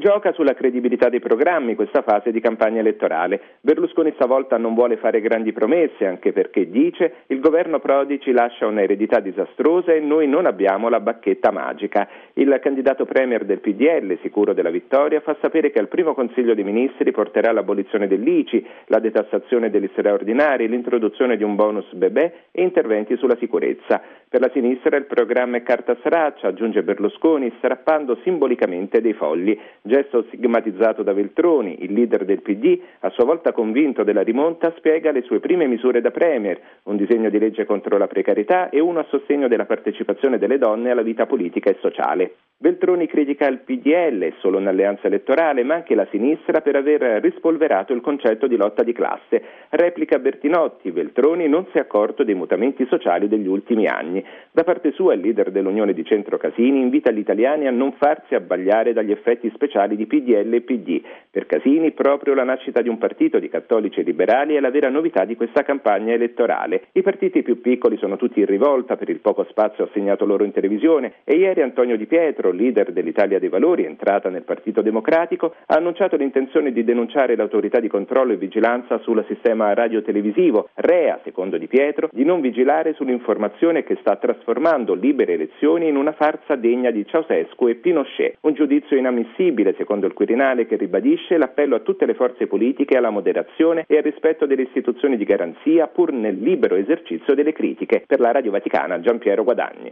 gioca sulla credibilità dei programmi questa fase di campagna elettorale. Berlusconi stavolta non vuole fare grandi promesse, anche perché dice: il governo Prodi ci lascia un'eredità disastrosa e noi non abbiamo la bacchetta magica. Il candidato premier del PDL, sicuro della vittoria, fa sapere che al primo Consiglio dei Ministri porterà l'abolizione dell'ICI, la detassazione degli straordinari, l'introduzione di un bonus bebè e interventi sulla sicurezza. Per la sinistra il programma è carta straccia, aggiunge Berlusconi, strappando simbolicamente dei fogli. Gesto stigmatizzato da Veltroni, il leader del PD, a sua volta convinto della rimonta, spiega le sue prime misure da premier, un disegno di legge contro la precarietà e uno a sostegno della partecipazione delle donne alla vita politica e sociale. Veltroni critica il PDL, solo un'alleanza elettorale, ma anche la sinistra per aver rispolverato il concetto di lotta di classe. Replica Bertinotti: Veltroni non si è accorto dei mutamenti sociali degli ultimi anni. Da parte sua il leader dell'Unione di Centro Casini invita gli italiani a non farsi abbagliare dagli effetti speciali di PDL e PD. Per Casini proprio la nascita di un partito di cattolici e liberali è la vera novità di questa campagna elettorale. I partiti più piccoli sono tutti in rivolta per il poco spazio assegnato loro in televisione e ieri Antonio Di Pietro, leader dell'Italia dei Valori, entrata nel Partito Democratico, ha annunciato l'intenzione di denunciare l'autorità di controllo e vigilanza sul sistema radiotelevisivo, rea, secondo Di Pietro, di non vigilare sull'informazione che sta trasformando libere elezioni in una farsa degna di Ceausescu e Pinochet. Un giudizio inammissibile, secondo il Quirinale, che ribadisce l'appello a tutte le forze politiche alla moderazione e al rispetto delle istituzioni di garanzia, pur nel libero esercizio delle critiche. Per la Radio Vaticana, Giampiero Guadagni.